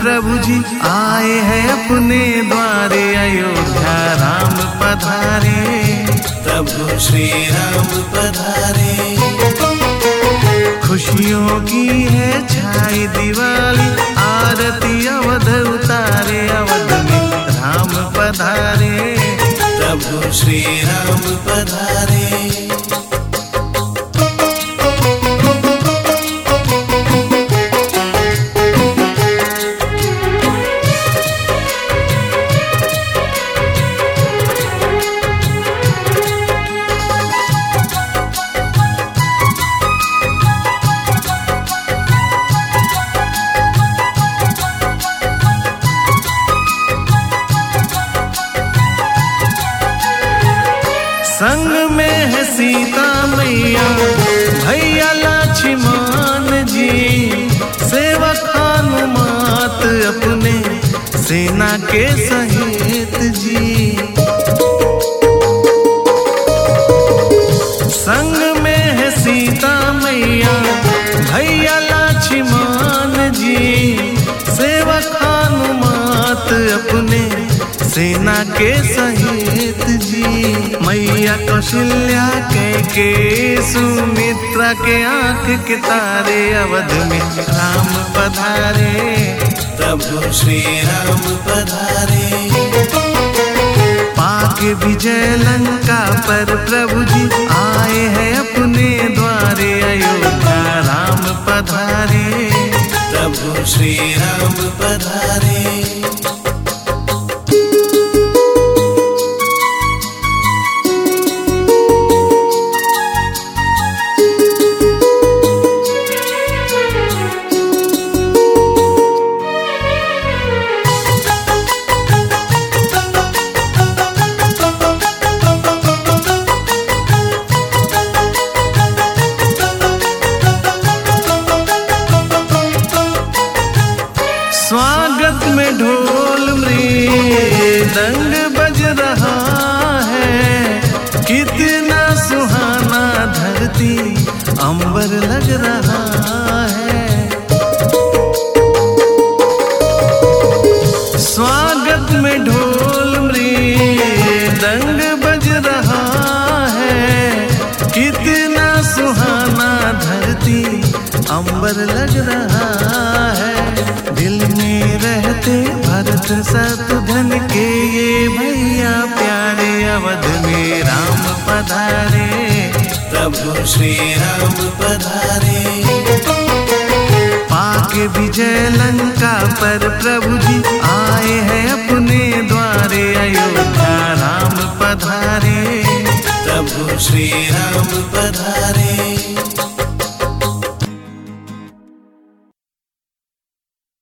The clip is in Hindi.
प्रभु जी आए हैं अपने द्वारे, अयोध्या राम पधारे, प्रभु श्री राम पधारे। खुशियों की है छाई दिवाली, आरती अवध उतारे, अवध में राम पधारे, प्रभु श्री राम पधारे। संग में है सीता मैया, भैया लक्ष्मण जी, सेवक हनुमात अपने सेना के सहित जी। संग में है सीता मैया, भैया लक्ष्मण जी, सेवक हनुमात अपने सेना के सहित जी। मैया कौशल्या के सुमित्रा के आंख के तारे, अवध में राम पधारे, प्रभु श्री राम पधारे। पाके विजय लंका पर प्रभु जी आए हैं अपने द्वारे, अयोध्या राम पधारे, प्रभु श्री राम पधारे। स्वागत में ढोल मृदंग बज रहा है, कितना सुहाना धरती अंबर लग रहा है। स्वागत में ढोल मृदंग बज रहा है, कितना सुहाना धरती अंबर लग रहा है। दिल में रहते भरत शत्रुघ्न के ये भैया प्यारे, अवध में राम पधारे, प्रभु श्री राम पधारे। पाके विजय लंका पर प्रभु जी आए हैं अपने द्वारे, अयोध्या राम पधारे, प्रभु श्री राम पधारे।